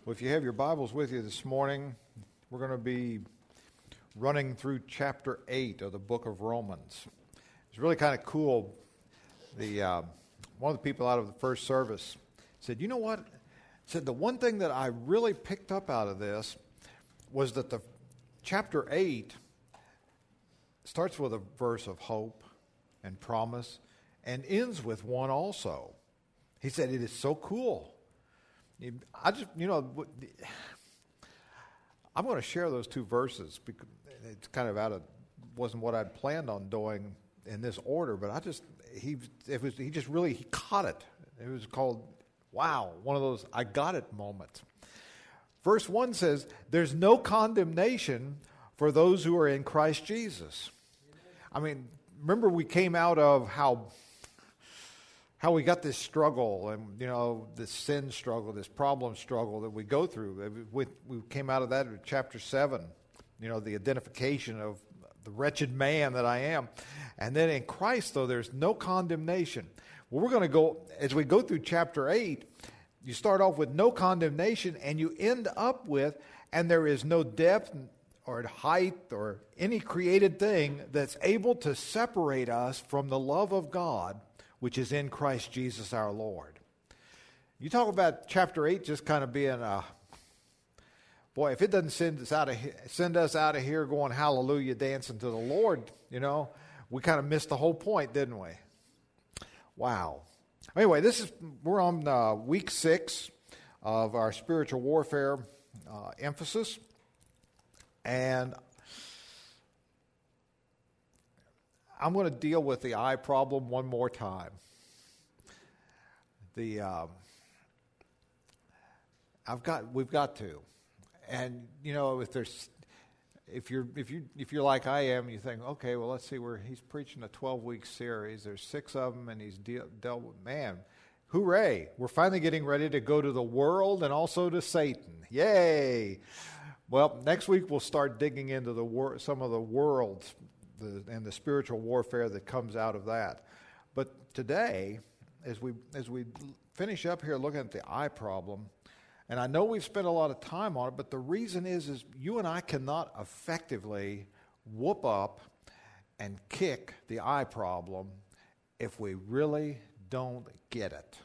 Well, if you have your Bibles with you this morning, we're going to be running through chapter 8 of the book of Romans. It's really kind of cool. One of the people out of the first service said, "You know what?" Said the one thing that I really picked up out of this was that the chapter 8 starts with a verse of hope and promise and ends with one also. He said it is so cool. I'm going to share those two verses because it's kind of wasn't what I'd planned on doing in this order, but he caught it. It was called, wow, one of those I got it moments. Verse 1 says, "There's no condemnation for those who are in Christ Jesus." I mean, remember we came out of how we got this struggle and, this sin struggle, this problem struggle that we go through. We came out of that in chapter 7, the identification of the wretched man that I am. And then in Christ, though, there's no condemnation. Well, we're going to go, as we go through chapter 8, you start off with no condemnation, and you end up with, and there is no depth or height or any created thing that's able to separate us from the love of God, which is in Christ Jesus our Lord. You talk about chapter 8 just kind of being boy, if it doesn't send us out of here going hallelujah, dancing to the Lord, we kind of missed the whole point, didn't we? Wow. Anyway, we're on week 6 of our spiritual warfare emphasis, and I'm going to deal with the eye problem one more time. We've got to, and if you're like I am, you think, okay, well, let's see where he's preaching a 12-week series. There's 6 of them, and he's dealt with man. Hooray! We're finally getting ready to go to the world and also to Satan. Yay! Well, next week we'll start digging into some of the world's and the spiritual warfare that comes out of that. But today, as we finish up here looking at the eye problem, and I know we've spent a lot of time on it, but the reason is you and I cannot effectively whoop up and kick the eye problem if we really don't get it.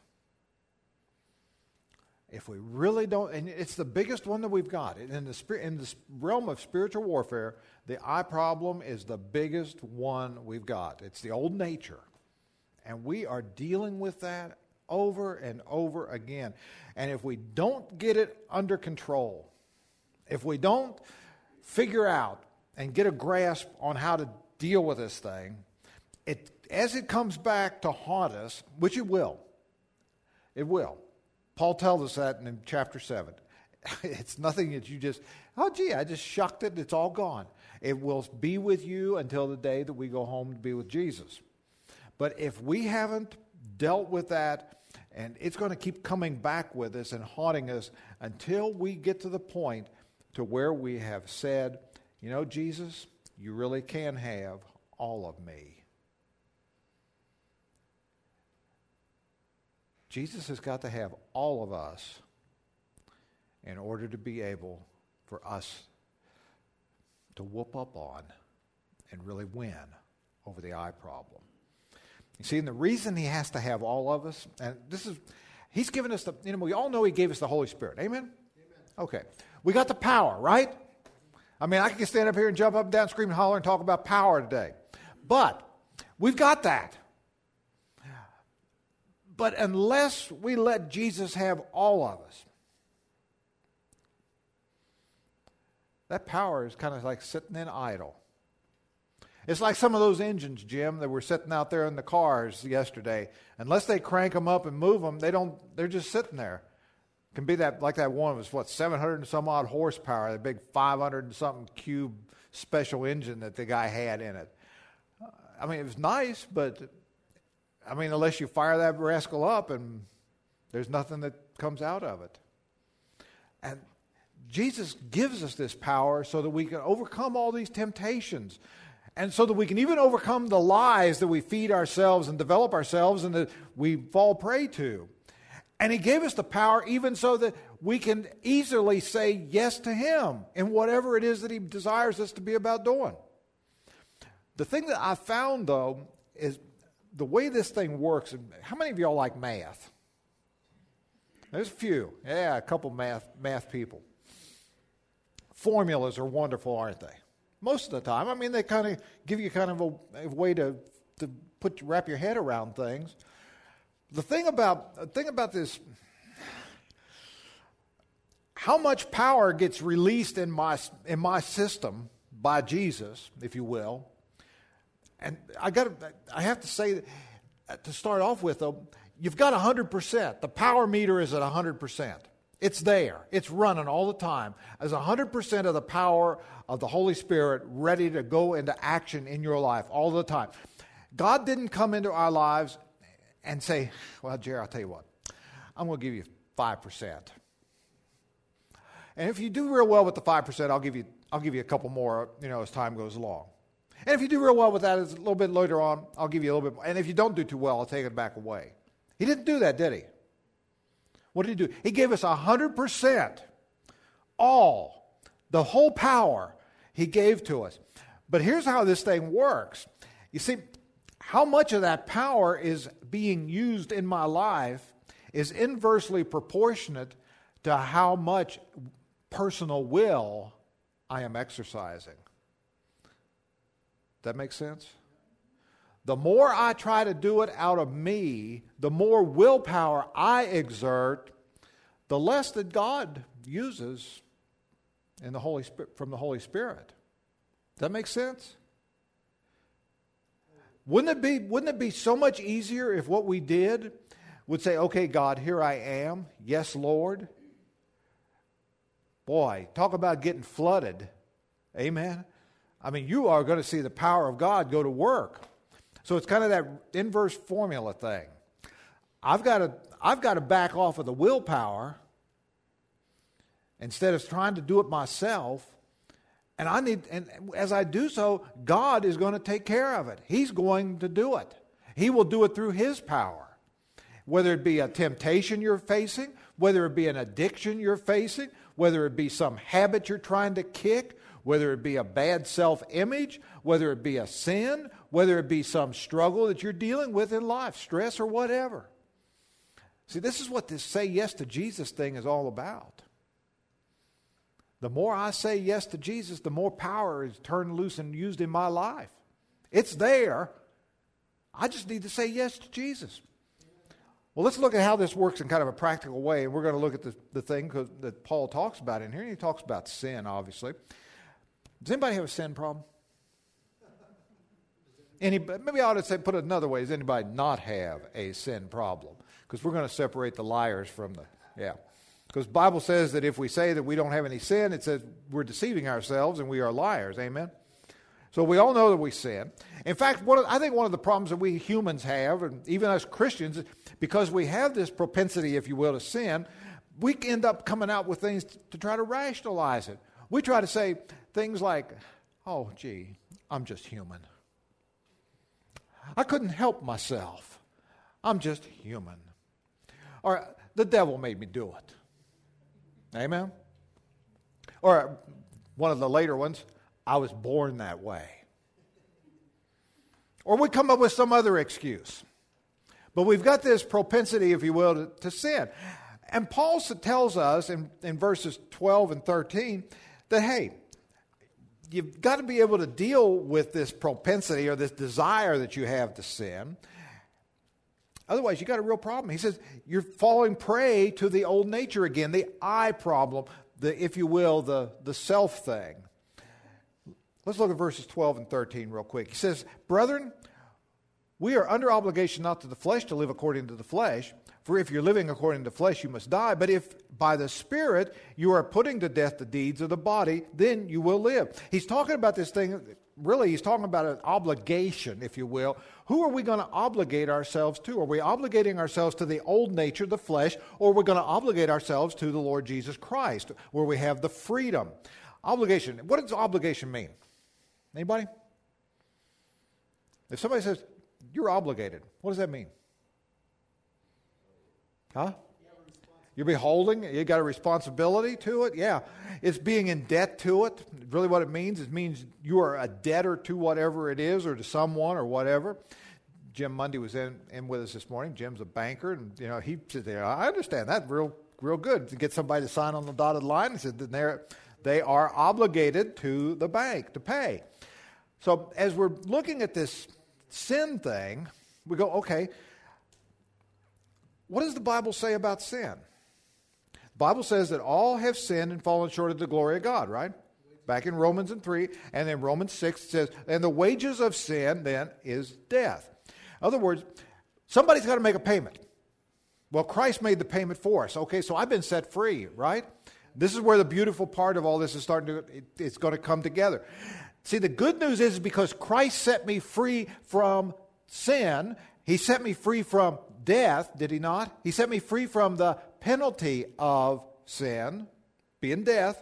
If we really don't, and it's the biggest one that we've got. In the realm of spiritual warfare, the eye problem is the biggest one we've got. It's the old nature. And we are dealing with that over and over again. And if we don't get it under control, if we don't figure out and get a grasp on how to deal with this thing, as it comes back to haunt us, which it will. Paul tells us that in chapter 7. It's nothing that you just, I just shucked it, it's all gone. It will be with you until the day that we go home to be with Jesus. But if we haven't dealt with that, and it's going to keep coming back with us and haunting us until we get to the point to where we have said, Jesus, you really can have all of me. Jesus has got to have all of us in order to be able for us to whoop up on and really win over the eye problem. You see, and the reason he has to have all of us, and he's given us we all know he gave us the Holy Spirit. Amen? Amen. Okay. We got the power, right? I mean, I can stand up here and jump up and down, scream and holler and talk about power today. But we've got that. But unless we let Jesus have all of us, that power is kind of like sitting in idle. It's like some of those engines, Jim, that were sitting out there in the cars yesterday. Unless they crank them up and move them, they're just sitting there. It can be like that one was 700 and some odd horsepower, the big 500 and something cube special engine that the guy had in it. I mean, it was nice, but unless you fire that rascal up and there's nothing that comes out of it. And Jesus gives us this power so that we can overcome all these temptations. And so that we can even overcome the lies that we feed ourselves and develop ourselves and that we fall prey to. And He gave us the power even so that we can easily say yes to Him in whatever it is that He desires us to be about doing. The thing that I found, though, is the way this thing works. How many of y'all like math? There's a few. Yeah, a couple math people. Formulas are wonderful, aren't they? Most of the time. I mean, they kind of give you kind of a way to wrap your head around things. The thing about this, how much power gets released in my system by Jesus, if you will. And I have to say, to start off with, though, you've got 100%. The power meter is at 100%. It's there. It's running all the time. As 100% of the power of the Holy Spirit ready to go into action in your life all the time. God didn't come into our lives and say, well, Jerry, I'll tell you what, I'm going to give you 5%. And if you do real well with the 5%, I'll give you a couple more, as time goes along. And if you do real well with that, a little bit later on, I'll give you a little bit more. And if you don't do too well, I'll take it back away. He didn't do that, did He? What did He do? He gave us 100%. The whole power He gave to us. But here's how this thing works. You see, how much of that power is being used in my life is inversely proportionate to how much personal will I am exercising. That makes sense? The more I try to do it out of me, the more willpower I exert, the less that God uses in the Holy Spirit, from the Holy Spirit. Does that make sense? Wouldn't it be so much easier if what we did would say, okay, God, here I am. Yes, Lord. Boy, talk about getting flooded. Amen. I mean, you are going to see the power of God go to work. So it's kind of that inverse formula thing. I've got to back off of the willpower instead of trying to do it myself. And as I do so, God is going to take care of it. He's going to do it. He will do it through His power. Whether it be a temptation you're facing, whether it be an addiction you're facing, whether it be some habit you're trying to kick, whether it be a bad self-image, whether it be a sin, whether it be some struggle that you're dealing with in life, stress or whatever. See, this is what this say yes to Jesus thing is all about. The more I say yes to Jesus, the more power is turned loose and used in my life. It's there. I just need to say yes to Jesus. Well, let's look at how this works in kind of a practical way. And we're going to look at the thing that Paul talks about in here. And he talks about sin, obviously. Does anybody have a sin problem? Maybe I ought to say, put it another way. Does anybody not have a sin problem? Because we're going to separate the liars from because the Bible says that if we say that we don't have any sin, it says we're deceiving ourselves and we are liars. Amen? So we all know that we sin. In fact, I think one of the problems that we humans have, and even us Christians, because we have this propensity, if you will, to sin, we end up coming out with things to try to rationalize it. We try to say things like, oh, gee, I'm just human. I couldn't help myself. I'm just human. Or the devil made me do it. Amen? Or one of the later ones, I was born that way. Or we come up with some other excuse. But we've got this propensity, if you will, to sin. And Paul tells us in verses 12 and 13 that, hey, you've got to be able to deal with this propensity or this desire that you have to sin. Otherwise, you got a real problem. He says you're falling prey to the old nature again, the I problem, if you will, the self thing. Let's look at verses 12 and 13 real quick. He says, brethren, we are under obligation not to the flesh to live according to the flesh. For if you're living according to the flesh, you must die. But if by the Spirit you are putting to death the deeds of the body, then you will live. He's talking about this thing, really, he's talking about an obligation, if you will. Who are we going to obligate ourselves to? Are we obligating ourselves to the old nature, the flesh, or are we going to obligate ourselves to the Lord Jesus Christ, where we have the freedom? Obligation. What does obligation mean? Anybody? If somebody says, you're obligated, what does that mean? Huh? You're beholding. You got a responsibility to it. Yeah. It's being in debt to it. Really what it means you are a debtor to whatever it is or to someone or whatever. Jim Mundy was in with us this morning. Jim's a banker, and he said, I understand that real good. To get somebody to sign on the dotted line, he said that they are obligated to the bank to pay. So as we're looking at this sin thing, we go, okay, what does the Bible say about sin? The Bible says that all have sinned and fallen short of the glory of God, right? Back in Romans 3, and then Romans 6 says, and the wages of sin then is death. In other words, somebody's got to make a payment. Well, Christ made the payment for us. Okay, so I've been set free, right? This is where the beautiful part of all this is it's going to come together. See, the good news is because Christ set me free from sin, He set me free from death, did He not? He set me free from the penalty of sin, being death.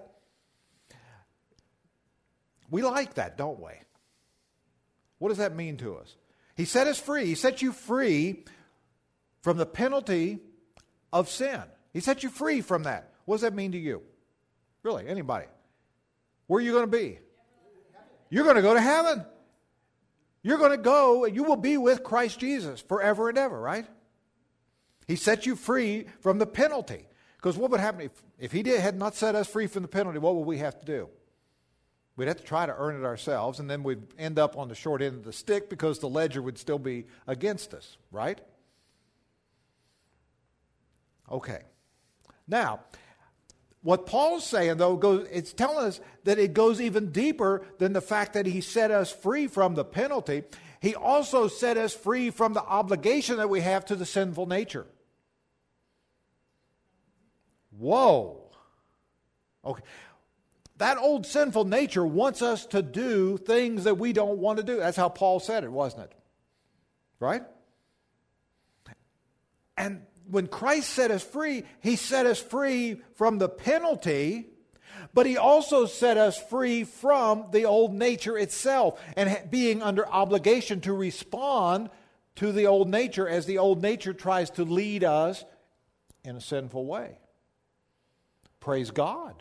We like that, don't we? What does that mean to us? He set us free. He set you free from the penalty of sin. He set you free from that. What does that mean to you? Really, anybody? Where are you going to be? You're going to go to heaven. You're going to go and you will be with Christ Jesus forever and ever, right? He set you free from the penalty. Because what would happen if He had not set us free from the penalty? What would we have to do? We'd have to try to earn it ourselves, and then we'd end up on the short end of the stick because the ledger would still be against us, right? Okay. Now, what Paul's saying, though, it's telling us that it goes even deeper than the fact that He set us free from the penalty. He also set us free from the obligation that we have to the sinful nature. Whoa. Okay. That old sinful nature wants us to do things that we don't want to do. That's how Paul said it, wasn't it? Right? And when Christ set us free, He set us free from the penalty, but He also set us free from the old nature itself and being under obligation to respond to the old nature as the old nature tries to lead us in a sinful way. Praise God.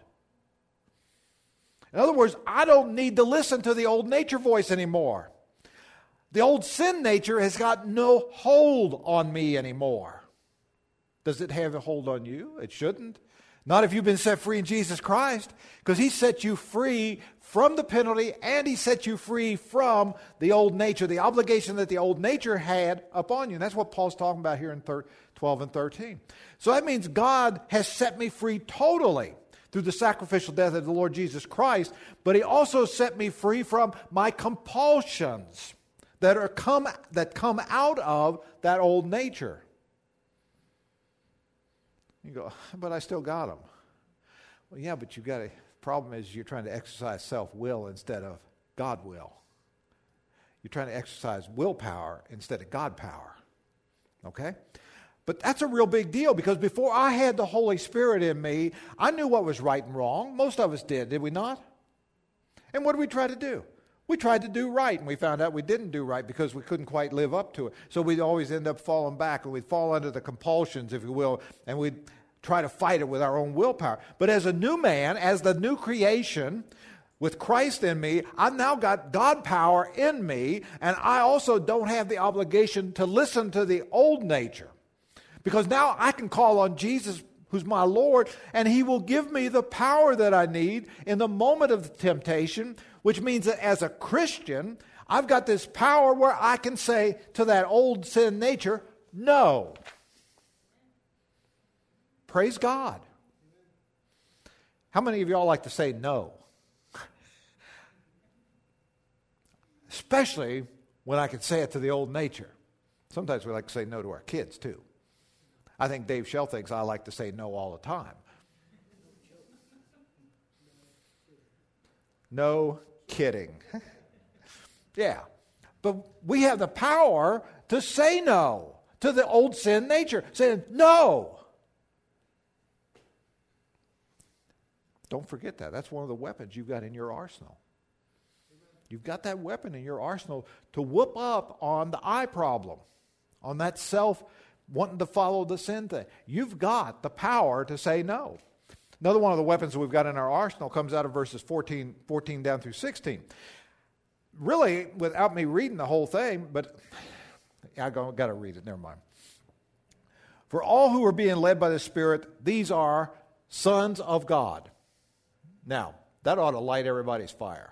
In other words, I don't need to listen to the old nature voice anymore. The old sin nature has got no hold on me anymore. Does it have a hold on you? It shouldn't. Not if you've been set free in Jesus Christ, because He set you free from the penalty and He set you free from the old nature, the obligation that the old nature had upon you. And that's what Paul's talking about here in 12 and 13. So that means God has set me free totally through the sacrificial death of the Lord Jesus Christ, but He also set me free from my compulsions that come out of that old nature. You go, but I still got them. Well, yeah, but you've got a problem is you're trying to exercise self-will instead of God will. You're trying to exercise willpower instead of God power. Okay? But that's a real big deal because before I had the Holy Spirit in me, I knew what was right and wrong. Most of us did we not? And what did we try to do? We tried to do right, and we found out we didn't do right because we couldn't quite live up to it. So we'd always end up falling back, and we'd fall under the compulsions, if you will, and we'd try to fight it with our own willpower. But as a new man, as the new creation, with Christ in me, I've now got God power in me, and I also don't have the obligation to listen to the old nature. Because now I can call on Jesus, who's my Lord, and He will give me the power that I need in the moment of the temptation, which means that as a Christian, I've got this power where I can say to that old sin nature, no. Praise God. How many of y'all like to say no? Especially when I can say it to the old nature. Sometimes we like to say no to our kids too. I think Dave Shell thinks I like to say no all the time. No kidding. Yeah. But we have the power to say no to the old sin nature. Saying no. Don't forget that. That's one of the weapons you've got in your arsenal. You've got that weapon in your arsenal to whoop up on the I problem, on that self wanting to follow the sin thing. You've got the power to say no. Another one of the weapons we've got in our arsenal comes out of verses 14 down through 16. Really, without me reading the whole thing, but I got to read it, never mind. For all who are being led by the Spirit, these are sons of God. Now, that ought to light everybody's fire.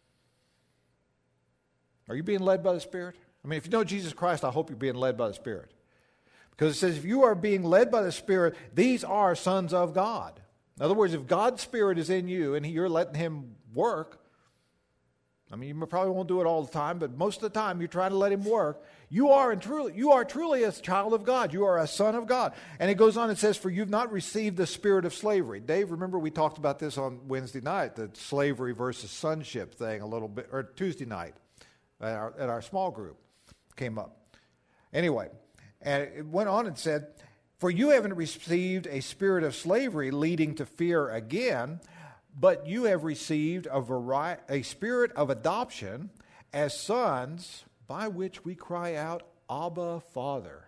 Are you being led by the Spirit? I mean, if you know Jesus Christ, I hope you're being led by the Spirit. Because it says, if you are being led by the Spirit, these are sons of God. In other words, if God's Spirit is in you and you're letting Him work, I mean, you probably won't do it all the time, but most of the time you're trying to let Him work. You are truly a child of God. You are a son of God. And it goes on, it says, for you've not received the spirit of slavery. Dave, remember we talked about this on Wednesday night, the slavery versus sonship thing a little bit, or Tuesday night at our small group came up. Anyway, and it went on and said, for you haven't received a spirit of slavery leading to fear again, but you have received a spirit of adoption as sons, by which we cry out, Abba, Father.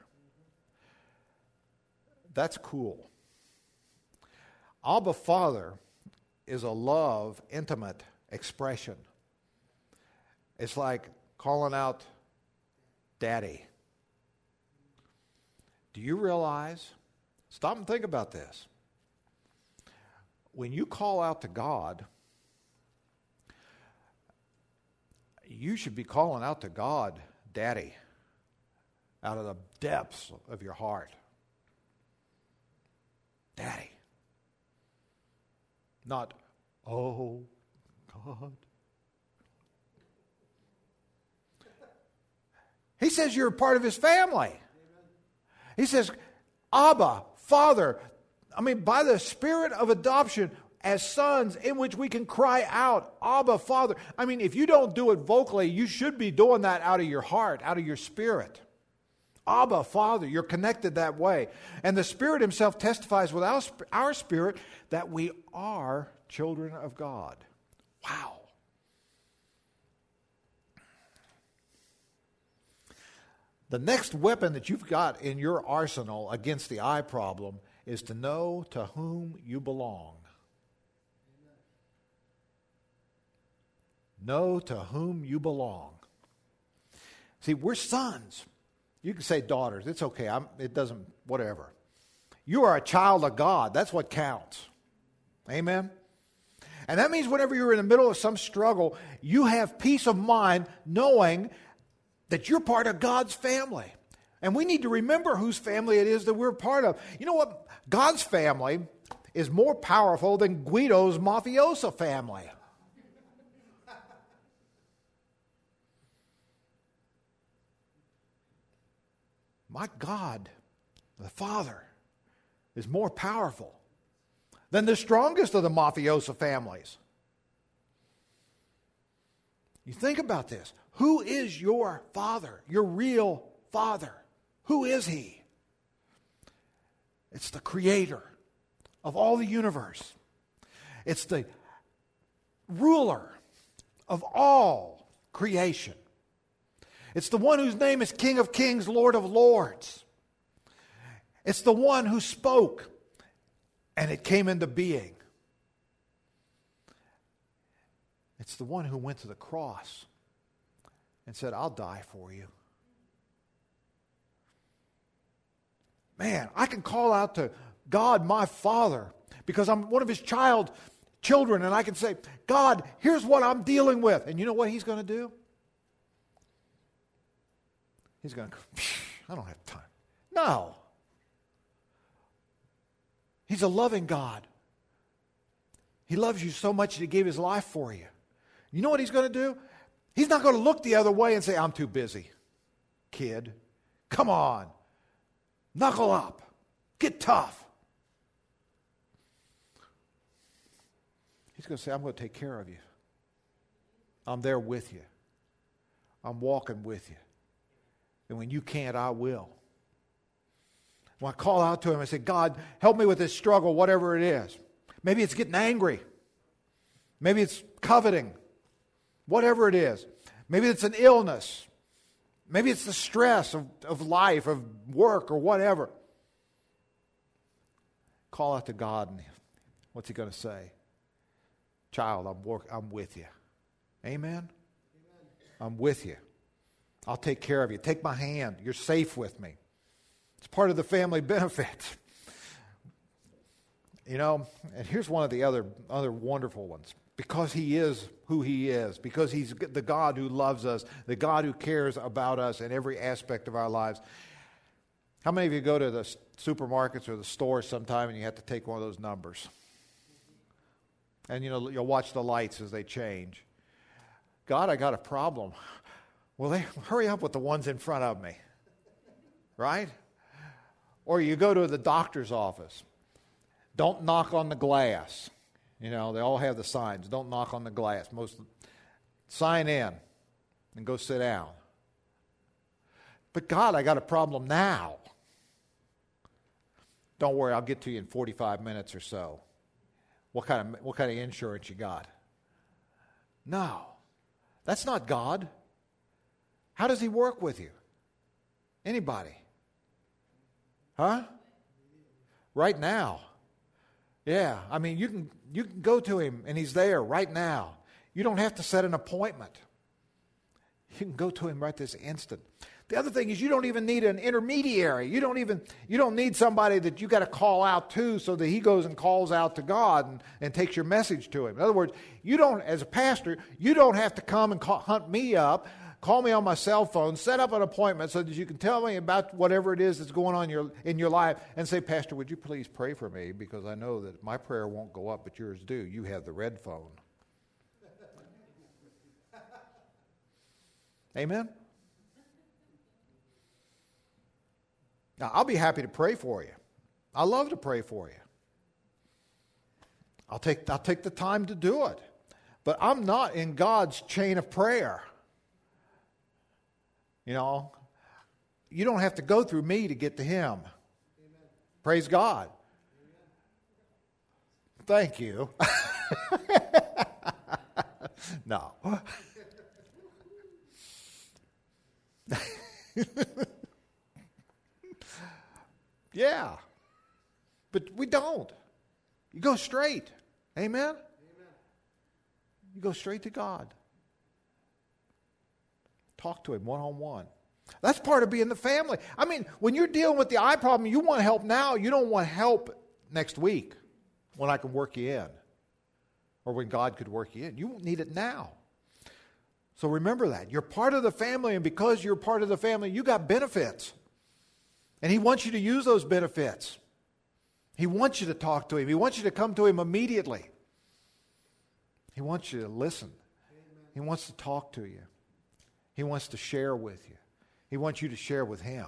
That's cool. Abba, Father is a love, intimate expression. It's like calling out Daddy. Do you realize, stop and think about this. When you call out to God, you should be calling out to God, Daddy, out of the depths of your heart. Daddy. Not, oh, God. He says you're a part of His family. He says, Abba, Father. I mean, by the spirit of adoption, as sons in which we can cry out, Abba, Father. I mean, if you don't do it vocally, you should be doing that out of your heart, out of your spirit. Abba, Father, you're connected that way. And the Spirit Himself testifies with our spirit that we are children of God. Wow. The next weapon that you've got in your arsenal against the eye problem is to know to whom you belong. Know to whom you belong. See, we're sons. You can say daughters. It's okay. It doesn't, whatever. You are a child of God. That's what counts. Amen? And that means whenever you're in the middle of some struggle, you have peace of mind knowing that you're part of God's family. And we need to remember whose family it is that we're part of. You know what? God's family is more powerful than Guido's mafioso family. My God, the Father, is more powerful than the strongest of the mafioso families. You think about this. Who is your Father, your real Father? Who is He? It's the Creator of all the universe. It's the ruler of all creation. It's the one whose name is King of Kings, Lord of Lords. It's the one who spoke and it came into being. It's the one who went to the cross and said, I'll die for you. Man, I can call out to God, my Father, because I'm one of His children, and I can say, God, here's what I'm dealing with. And you know what He's going to do? He's going to go, I don't have time. No. He's a loving God. He loves you so much that He gave His life for you. You know what He's going to do? He's not going to look the other way and say, I'm too busy. Kid, come on. Knuckle up. Get tough. He's going to say, I'm going to take care of you. I'm there with you. I'm walking with you. And when you can't, I will. When I call out to Him, I say, God, help me with this struggle, whatever it is. Maybe it's getting angry. Maybe it's coveting. Whatever it is. Maybe it's an illness. Maybe it's the stress of life, of work, or whatever. Call out to God, and what's He going to say? Child, I'm with you. Amen? I'm with you. I'll take care of you. Take my hand. You're safe with me. It's part of the family benefit. And here's one of the other wonderful ones. Because He is who He is, because He's the God who loves us, the God who cares about us in every aspect of our lives. How many of you go to the supermarkets or the stores sometime and you have to take one of those numbers? And you'll watch the lights as they change. God, I got a problem. Well, hurry up with the ones in front of me. Right? Or you go to the doctor's office. Don't knock on the glass. They all have the signs. Don't knock on the glass. Sign in and go sit down. But God, I got a problem now. Don't worry, I'll get to you in 45 minutes or so. What kind of insurance you got? No. That's not God. How does He work with you? Anybody? Huh? Right now. Yeah, you can go to Him and He's there right now. You don't have to set an appointment. You can go to Him right this instant. The other thing is you don't even need an intermediary. You don't need somebody that you got to call out to so that He goes and calls out to God and takes your message to Him. In other words, as a pastor, you don't have to come and hunt me up, call me on my cell phone, set up an appointment so that you can tell me about whatever it is that's going on in your life and say, Pastor, would you please pray for me because I know that my prayer won't go up, but yours do. You have the red phone. Amen? Now, I'll be happy to pray for you. I love to pray for you. I'll take the time to do it. But I'm not in God's chain of prayer. You don't have to go through me to get to Him. Amen. Praise God. Amen. Thank you. No. Yeah. But we don't. You go straight. Amen? Amen. You go straight to God. Talk to Him one-on-one. That's part of being the family. When you're dealing with the eye problem, you want help now. You don't want help next week when I can work you in or when God could work you in. You need it now. So remember that. You're part of the family, and because you're part of the family, you got benefits. And He wants you to use those benefits. He wants you to talk to Him. He wants you to come to Him immediately. He wants you to listen. Amen. He wants to talk to you. He wants to share with you. He wants you to share with Him.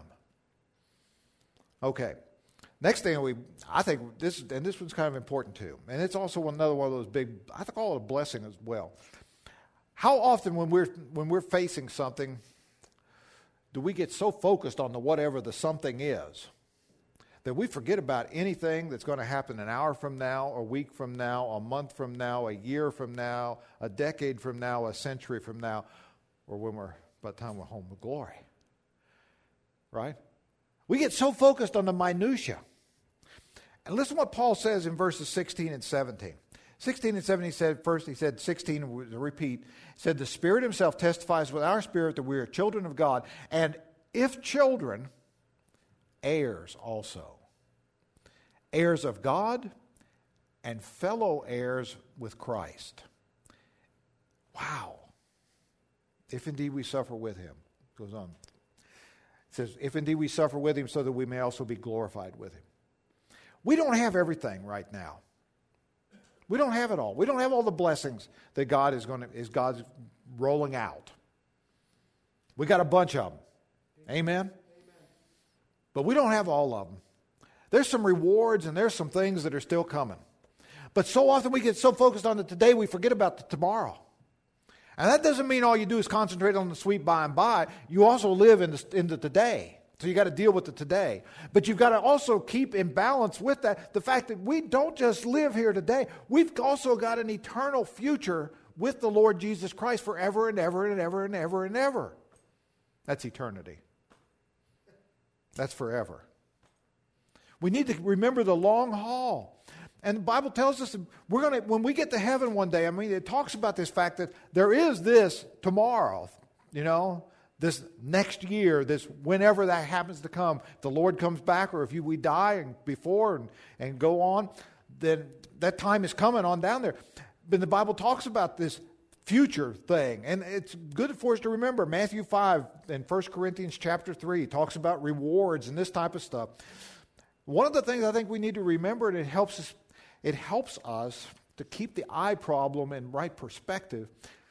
Okay. Next thing I think this one's kind of important too. And it's also another one of those big, I call it a blessing as well. How often when we're facing something, do we get so focused on whatever the something is that we forget about anything that's going to happen an hour from now, a week from now, a month from now, a year from now, a decade from now, a century from now, or by the time we're home with glory. Right? We get so focused on the minutia. And listen to what Paul says in verses 16 and 17. 16 and 17 he said 16, repeat, said, the Spirit Himself testifies with our spirit that we are children of God, and if children, heirs also. Heirs of God and fellow heirs with Christ. Wow. If indeed we suffer with Him. It goes on. It says, if indeed we suffer with Him so that we may also be glorified with Him. We don't have everything right now. We don't have it all. We don't have all the blessings that God is God's rolling out. We got a bunch of them. Amen? But we don't have all of them. There's some rewards and there's some things that are still coming. But so often we get so focused on the today, we forget about the tomorrow. And that doesn't mean all you do is concentrate on the sweet by and by. You also live in the today. So you got to deal with the today. But you've got to also keep in balance with that the fact that we don't just live here today. We've also got an eternal future with the Lord Jesus Christ forever and ever and ever and ever and ever. That's eternity. That's forever. We need to remember the long haul. And the Bible tells us that when we get to heaven one day, I mean, it talks about this fact that there is this tomorrow, this next year, this whenever that happens to come. If the Lord comes back, or if we die before and go on, then that time is coming on down there. But the Bible talks about this future thing, and it's good for us to remember. Matthew 5 and 1 Corinthians chapter 3 talks about rewards and this type of stuff. One of the things I think we need to remember, and it helps us to keep the eye problem in right perspective.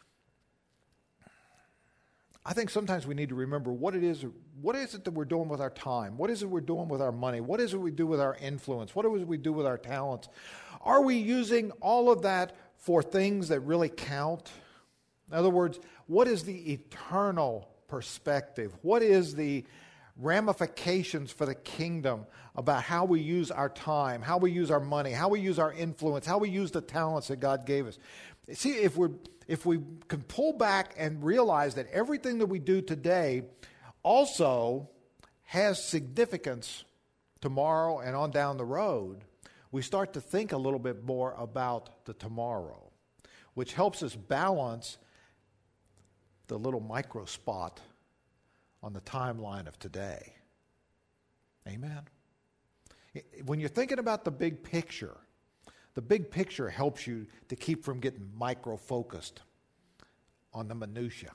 I think sometimes we need to remember what is it that we're doing with our time? What is it we're doing with our money? What is it we do with our influence? What is it we do with our talents? Are we using all of that for things that really count? In other words, what is the eternal perspective? What is the ramifications for the kingdom about how we use our time, how we use our money, how we use our influence, how we use the talents that God gave us? See, if we can pull back and realize that everything that we do today also has significance tomorrow and on down the road, we start to think a little bit more about the tomorrow, which helps us balance the little micro spot on the timeline of today. Amen? When you're thinking about the big picture helps you to keep from getting micro-focused on the minutia.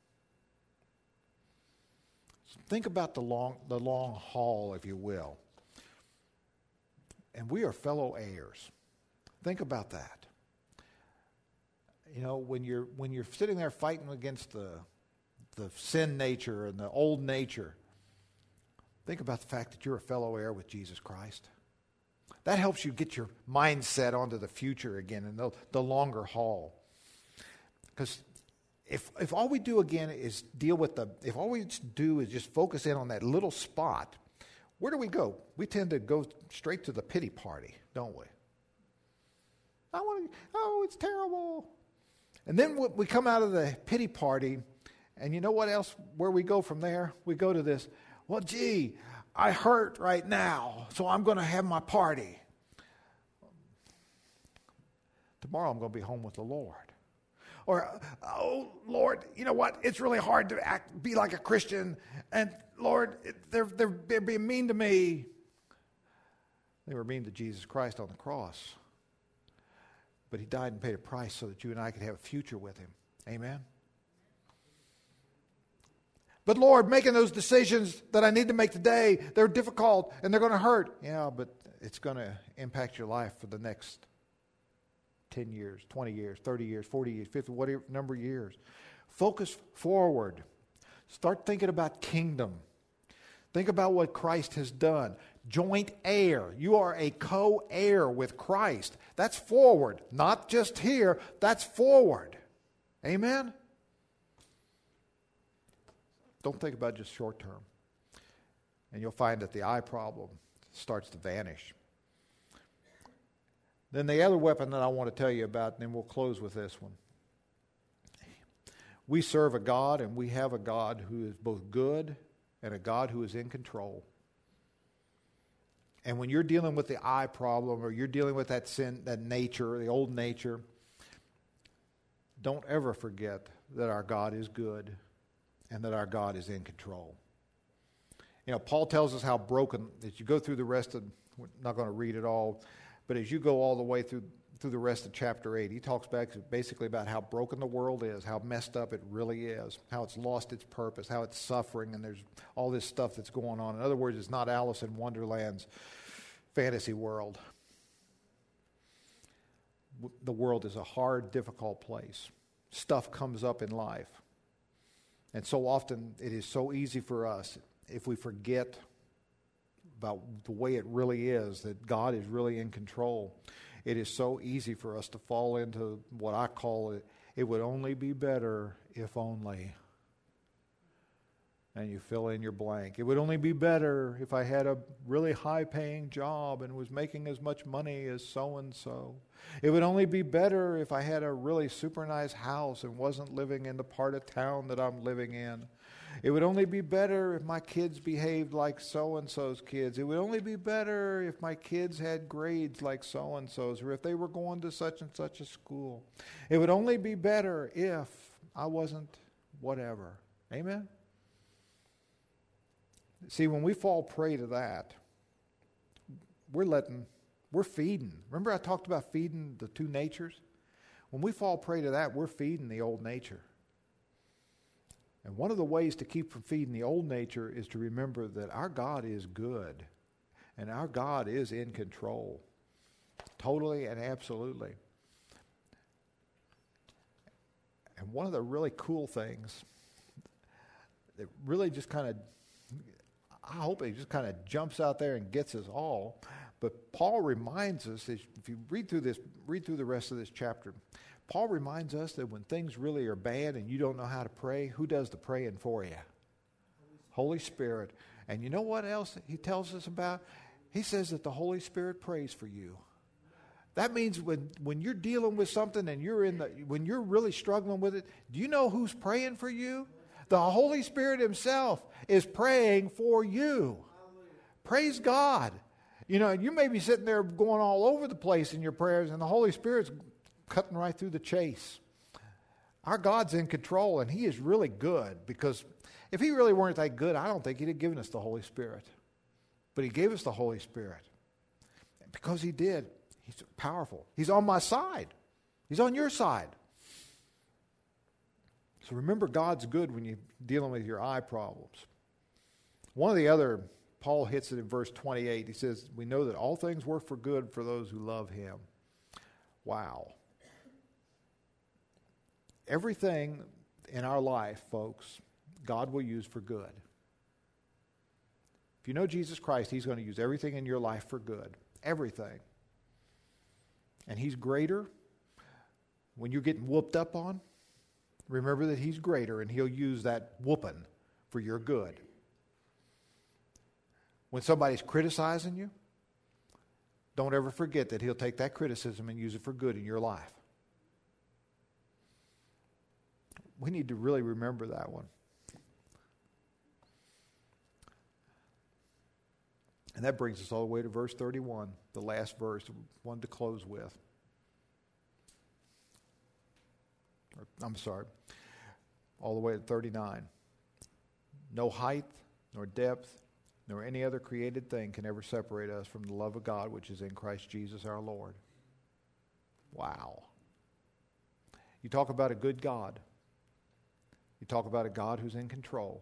So think about the long haul, if you will. And we are fellow heirs. Think about that. When you're sitting there fighting against the sin nature and the old nature, think about the fact that you're a fellow heir with Jesus Christ. That helps you get your mindset onto the future again and the longer haul. Because if all we do again is if all we do is just focus in on that little spot, where do we go? We tend to go straight to the pity party, don't we? It's terrible. And then we come out of the pity party, and you know what else, where we go from there? We go to this, well, gee, I hurt right now, so I'm going to have my party. Tomorrow I'm going to be home with the Lord. Or, oh, Lord, you know what? It's really hard to be like a Christian. And, Lord, they're being mean to me. They were mean to Jesus Christ on the cross. But he died and paid a price so that you and I could have a future with him. Amen? But, Lord, making those decisions that I need to make today, they're difficult and they're going to hurt. Yeah, but it's going to impact your life for the next 10 years, 20 years, 30 years, 40 years, 50, whatever number of years. Focus forward. Start thinking about kingdom. Think about what Christ has done. Joint heir. You are a co-heir with Christ. That's forward. Not just here. That's forward. Amen? Don't think about just short term. And you'll find that the eye problem starts to vanish. Then the other weapon that I want to tell you about, and then we'll close with this one. We serve a God, and we have a God who is both good and a God who is in control. And when you're dealing with the eye problem, or you're dealing with that sin, that nature, the old nature, don't ever forget that our God is good and that our God is in control. Paul tells us how broken, as you go through the rest of, we're not going to read it all, but as you go all the way through the rest of chapter 8, he talks basically about how broken the world is, how messed up it really is, how it's lost its purpose, how it's suffering, and there's all this stuff that's going on. In other words, it's not Alice in Wonderland's fantasy world. The world is a hard, difficult place. Stuff comes up in life. And so often it is so easy for us, if we forget about the way it really is, that God is really in control, it is so easy for us to fall into what I call it would only be better if only. And you fill in your blank. It would only be better if I had a really high-paying job and was making as much money as so-and-so. It would only be better if I had a really super nice house and wasn't living in the part of town that I'm living in. It would only be better if my kids behaved like so-and-so's kids. It would only be better if my kids had grades like so-and-so's, or if they were going to such and such a school. It would only be better if I wasn't whatever. Amen? See, when we fall prey to that, we're feeding. Remember I talked about feeding the two natures? When we fall prey to that, we're feeding the old nature. And one of the ways to keep from feeding the old nature is to remember that our God is good and our God is in control, totally and absolutely. And one of the really cool things that really just kind of, I hope it just kind of jumps out there and gets us all. But Paul reminds us, if you read through the rest of this chapter, Paul reminds us that when things really are bad and you don't know how to pray, who does the praying for you? Holy Spirit. And you know what else he tells us about? He says that the Holy Spirit prays for you. That means when you're dealing with something and when you're really struggling with it, do you know who's praying for you? The Holy Spirit himself is praying for you. Praise God. You know, you may be sitting there going all over the place in your prayers, and the Holy Spirit's cutting right through the chase. Our God's in control, and he is really good, because if he really weren't that good, I don't think he'd have given us the Holy Spirit. But he gave us the Holy Spirit. Because he did. He's powerful. He's on my side. He's on your side. So remember, God's good when you're dealing with your eye problems. One of the other, Paul hits it in verse 28. He says, we know that all things work for good for those who love him. Wow. Everything in our life, folks, God will use for good. If you know Jesus Christ, he's going to use everything in your life for good. Everything. And he's greater. When you're getting whooped up on, remember that he's greater, and he'll use that whooping for your good. When somebody's criticizing you, don't ever forget that he'll take that criticism and use it for good in your life. We need to really remember that one. And that brings us all the way to verse 31, the last verse, one to close with. I'm sorry, all the way to 39. No height, nor depth, nor any other created thing can ever separate us from the love of God which is in Christ Jesus our Lord. Wow. You talk about a good God. You talk about a God who's in control.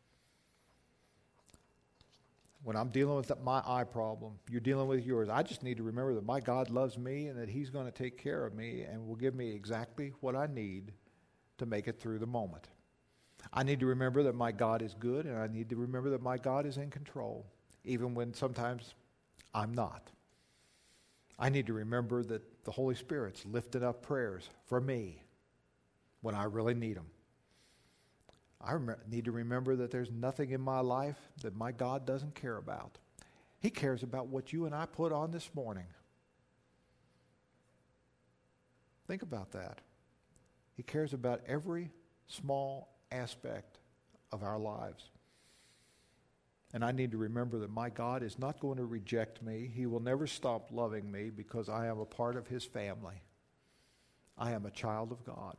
When I'm dealing with my eye problem, you're dealing with yours. I just need to remember that my God loves me and that he's going to take care of me and will give me exactly what I need to make it through the moment. I need to remember that my God is good, and I need to remember that my God is in control, even when sometimes I'm not. I need to remember that the Holy Spirit's lifted up prayers for me when I really need them. I need to remember that there's nothing in my life that my God doesn't care about. He cares about what you and I put on this morning. Think about that. He cares about every small aspect of our lives. And I need to remember that my God is not going to reject me. He will never stop loving me because I am a part of his family. I am a child of God.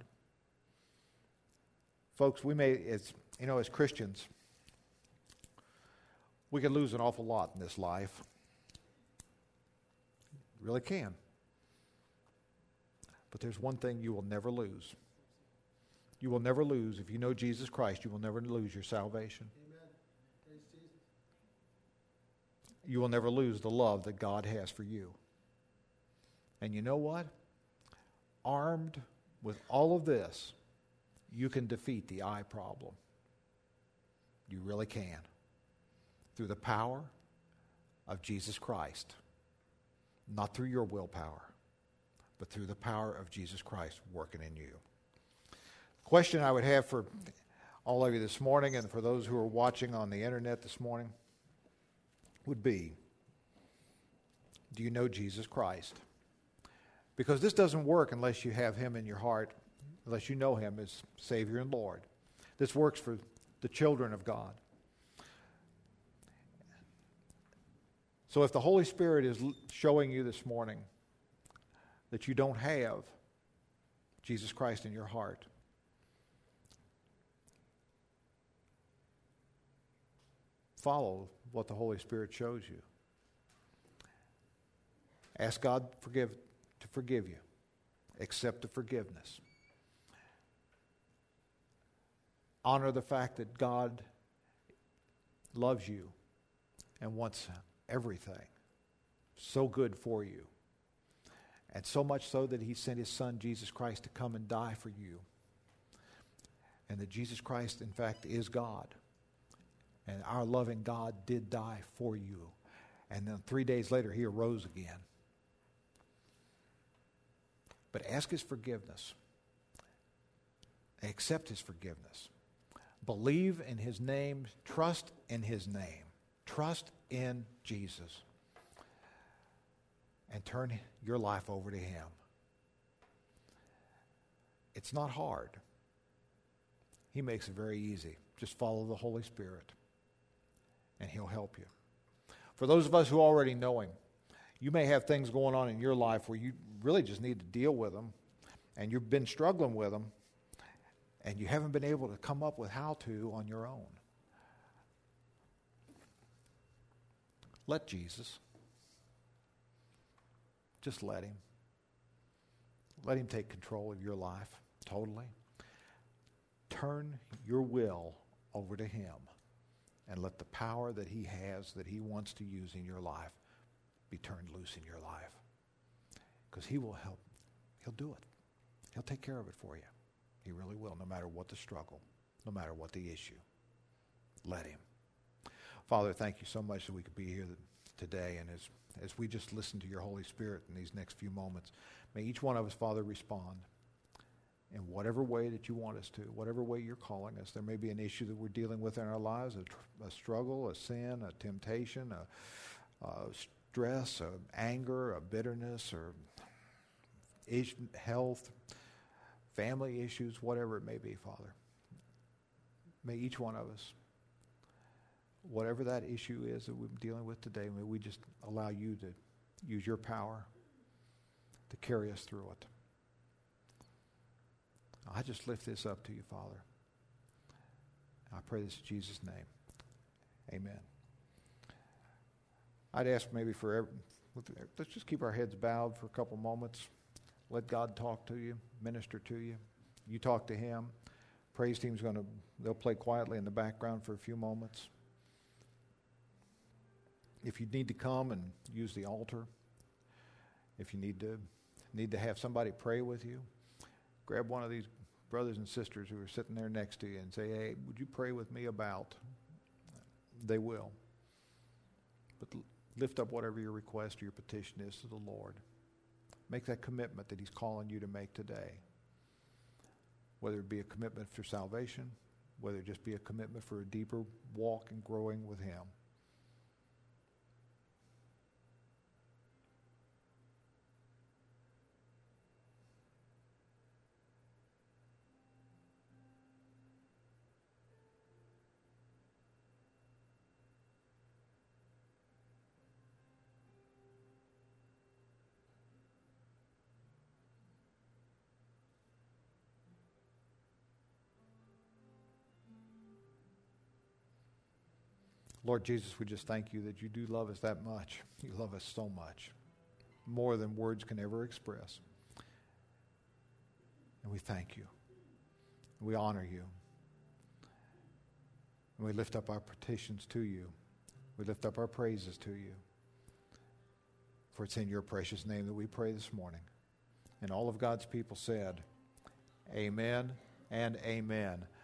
Folks, as Christians, we can lose an awful lot in this life. Really can. But there's one thing you will never lose. You will never lose. If you know Jesus Christ, you will never lose your salvation. Amen. Praise Jesus. You will never lose the love that God has for you. And you know what? Armed with all of this, you can defeat the eye problem. You really can. Through the power of Jesus Christ. Not through your willpower, but through the power of Jesus Christ working in you. The question I would have for all of you this morning and for those who are watching on the internet this morning would be, do you know Jesus Christ? Because this doesn't work unless you have him in your heart, unless you know him as Savior and Lord. This the children of God. So if the Holy Spirit is showing you this morning that you don't have Jesus Christ in your heart, follow what the Holy Spirit shows you. Ask God to forgive you. Accept the forgiveness. Honor the fact that God loves you and wants everything so good for you. And so much so that he sent his son, Jesus Christ, to come and die for you. And that Jesus Christ, in fact, is God. And our loving God did die for you. And then 3 days later, he arose again. But ask his forgiveness. Accept his forgiveness. Believe in his name. Trust in his name. Trust in Jesus. And turn your life over to him. It's not hard. He makes it very easy. Just follow the Holy Spirit, and he'll help you. For those of us who already know him, you may have things going on in your life where you really just need to deal with them, and you've been struggling with them, and you haven't been able to come up with how to on your own. Let Jesus. Just let him. Let him take control of your life totally. Turn your will over to him, and let the power that he has, that he wants to use in your life, be turned loose in your life. Because he will help. He'll do it. He'll take care of it for you. He really will, no matter what the struggle, no matter what the issue. Let him. Father, thank you so much that we could be here today, and as we just listen to your Holy Spirit in these next few moments, may each one of us, Father, respond in whatever way that you want us to, whatever way you're calling us. There may be an issue that we're dealing with in our lives, a struggle, a sin, a temptation, a stress, a anger, a bitterness, or health, family issues, whatever it may be, Father. May each one of us, whatever that issue is that we're dealing with today, may we just allow you to use your power to carry us through it. I just lift this up to you, Father. I pray this in Jesus' name. Amen. I'd ask maybe let's just keep our heads bowed for a couple moments. Let God talk to you, minister to you. You talk to him. Praise team's they'll play quietly in the background for a few moments. If you need to come and use the altar, if you need to have somebody pray with you, grab one of these brothers and sisters who are sitting there next to you and say, hey, would you pray with me about? They will. But lift up whatever your request or your petition is to the Lord. Make that commitment that he's calling you to make today. Whether it be a commitment for salvation, whether it just be a commitment for a deeper walk and growing with him. Lord Jesus, we just thank you that you do love us that much. You love us so much, more than words can ever express. And we thank you. We honor you. And we lift up our petitions to you. We lift up our praises to you. For it's in your precious name that we pray this morning. And all of God's people said, amen and amen.